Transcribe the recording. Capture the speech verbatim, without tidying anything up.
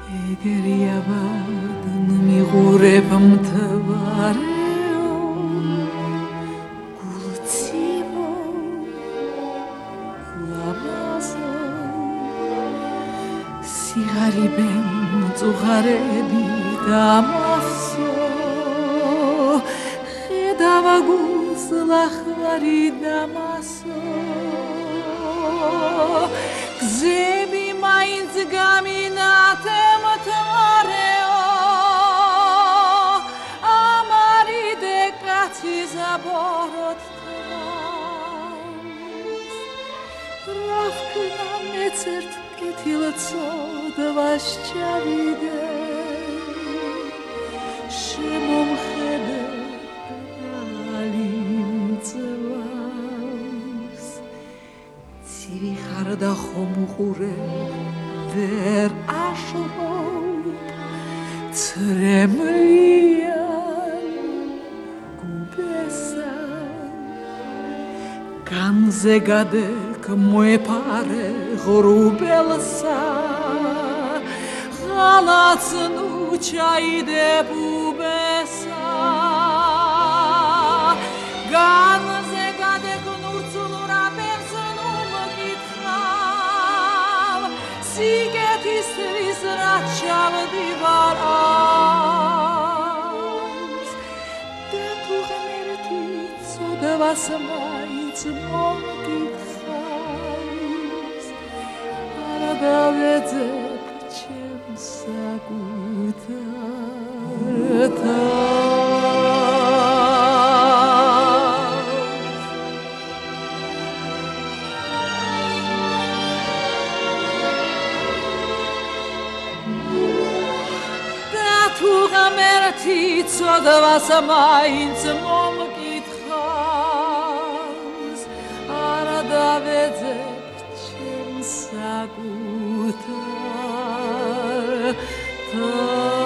ეგერიაბად მიღურებ მთვარეო გულციო ლამაზო სიღარიბენ წუღარები დამასო ხედავა გულს ლახარი დამასო გზები მაინც გამინათე მთვარეო ამარიდე კაცი ზაბოროთ თავს რა ვქნა მეც ერთ კეთილწოდვას ჩავიდე შემომხედე ცივი ხარ და ხომ უყურებ ვერ აშრობ ცრემლიან გუბესა განზე გადეკ მოეპარე ღრუბელსა ღალაც ნუ ჩაიდე ბუბესა განზე გადეკ ნურცულურა სიგეთის რის რაც ჩავდივარ ავს და თუ ღმერთი ცოდვას მაინც მომკითხავს არა დავეძებ ჩემს საკუთარ თუ ღმერთი ცოდვას მაინც მომკითხავს არა დავეძებ ჩემს საკუთარ თავს